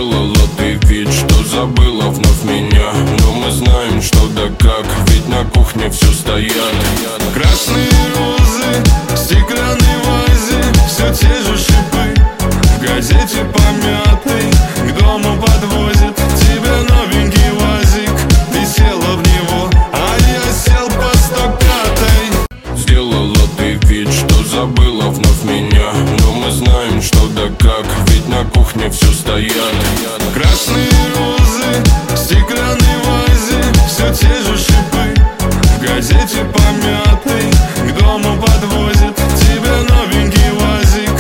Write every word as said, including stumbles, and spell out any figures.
сделала ты вид, что забыла вновь меня. Но мы знаем, что да как, ведь на кухне все стоят. Красные розы, стеклянные